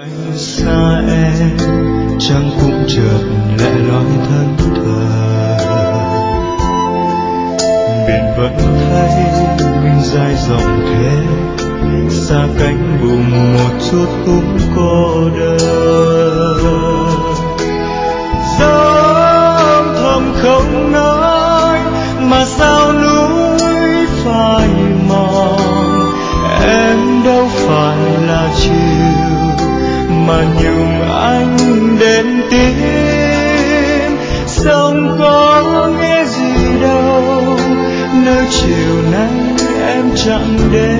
anh xa em chẳng cũng chợt lẻ loi thân thờ, biển vẫn thấy mình dài dòng thế, xa cánh bùng một chút cũng cô đơn. Gió thầm không nói mà sao núi phai mòn, em đâu phải là chiều mà nhung anh đến tim. Sông có nghe gì đâu nếu chiều nay em chẳng đến.